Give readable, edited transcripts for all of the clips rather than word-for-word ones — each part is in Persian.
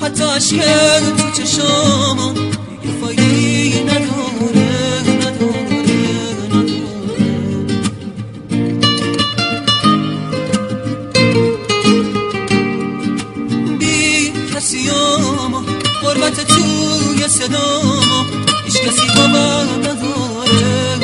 حتی اشک تو چشامم دیگه فایده‌ای نداره. بی کسیامو غربت توی صدامو هیچ کسی باور نداره.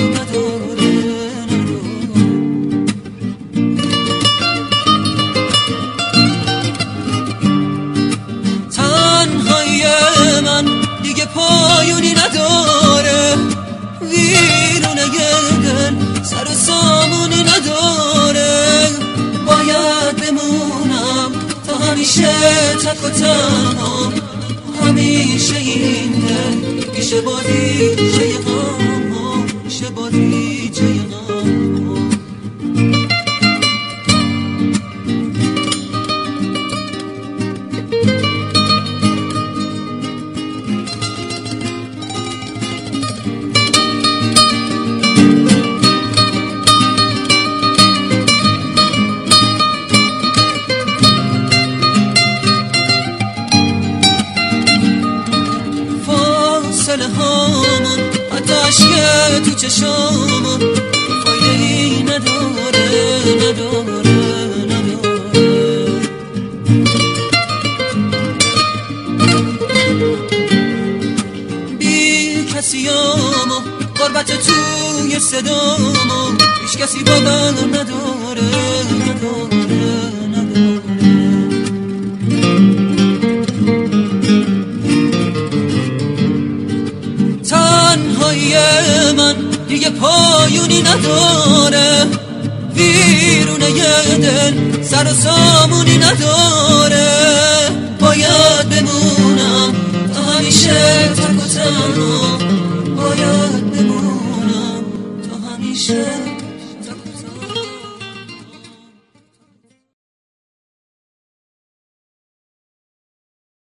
تنهایی من دیگه پایونی نداره، ویرونه دل سر و سامونی نداره. باید بمونم تا همیشه تک و تنها، همیشه این دل میشه با دیجه غم، میشه با دیجه غم. فاصله هامون حتی اشک تو چشامون فایده‌ای نداره. بی کسیامو غربت توی صدامو هیچ کسی باور نداره. تنهایی من دیگه پایونی نداره، ویرونه دل سر و سامونی نداره. باید بمونم تا همیشه تک و تنها،